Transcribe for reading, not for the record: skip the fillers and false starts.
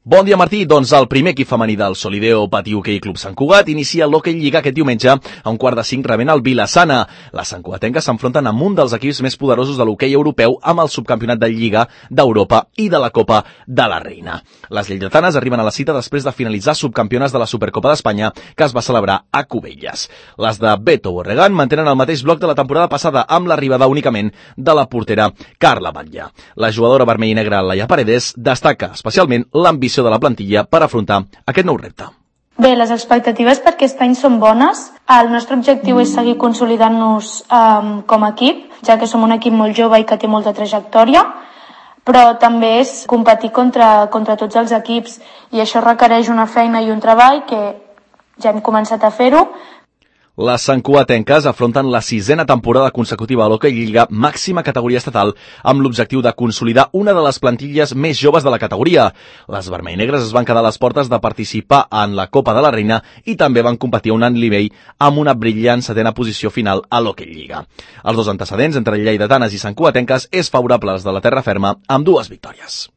Bon dia, Martí. Doncs el primer equip femení del Solideo Patí Hoquei Club Sant Cugat inicia l'Hoquei Lliga aquest diumenge a 4:45 rebent el Vila-sana. Les santcugatenques s'enfronten amb un dels equips més poderosos de l'hoquei europeu amb el subcampionat de Lliga d'Europa i de la Copa de la Reina. Les lleidatanes arriben a la cita després de finalitzar subcampiones de la Supercopa d'Espanya que es va celebrar a Cubelles. Les de Beto Borregán mantenen el mateix bloc de la temporada passada amb l'arribada únicament de la portera Carla Batlle. La jugadora vermella i negra Laia Paredes destaca especialment l'ambició de la plantilla per afrontar aquest nou repte. Bé, les expectatives per aquest any són bones. El nostre objectiu és seguir consolidant-nos com a equip, ja que som un equip molt jove i que té molta trajectòria, però també és competir contra tots els equips i això requereix una feina i un treball que ja hem començat a fer-ho. Les santcugatenques afronten la 6a temporada consecutiva a l'Hoquei Lliga, màxima categoria estatal, amb l'objectiu de consolidar una de les plantilles més joves de la categoria. Les vermell-negres es van quedar a les portes de participar en la Copa de la Reina i també van competir a un alt nivell amb una brillant 7a posició final a l'Hoquei Lliga. Els dos antecedents entre lleidatanes i santcugatenques és favorable als de la terra ferma amb 2 victòries.